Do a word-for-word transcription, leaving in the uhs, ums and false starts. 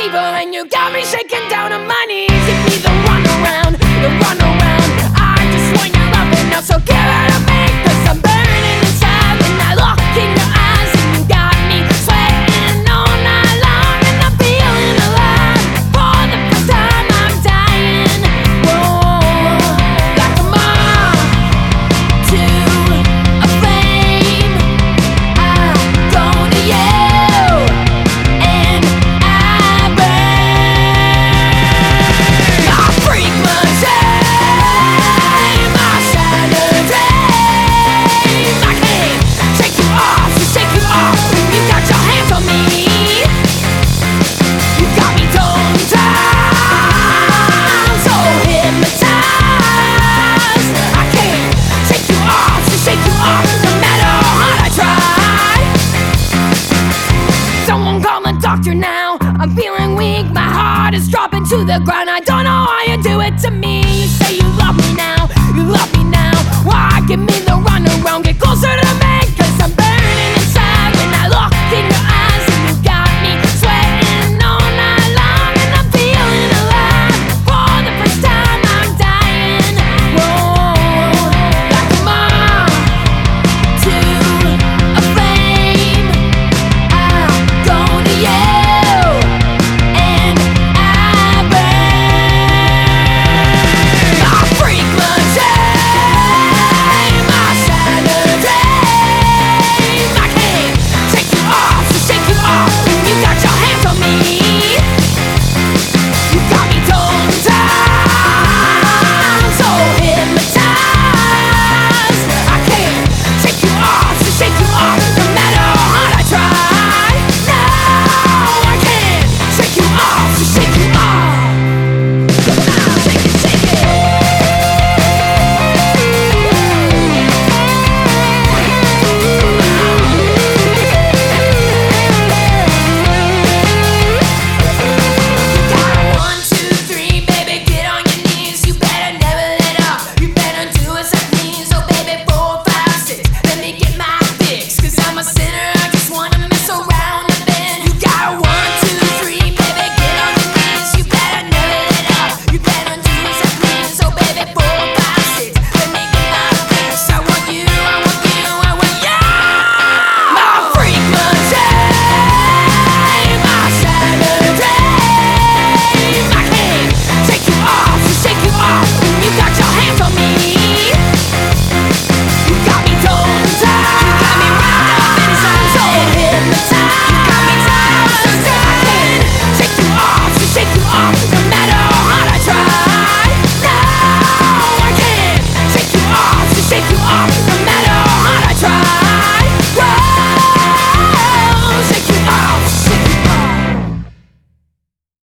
evil, and you got me shaking down on my knees. Give me the runaround, the runaround. I just want your loving now, so give it to me, 'cause I'm burning inside when I look in your eyes, and you got me sweating all night long, and I'm feeling alive. For the first time I'm dying, whoa, like a moth to a flame. I go to you, and I burn. I freak my shame, I shattered dreams. I can't shake you off, so shake you off when you got your hands on me. You got me tongue-tied, so hypnotized. I can't shake you off, so shake you off, no matter how hard I try. Someone call the doctor now. I'm feeling weak, my heart is dropping to the ground. I don't know why you do it to me. You say you love me now, you love me now. Why give me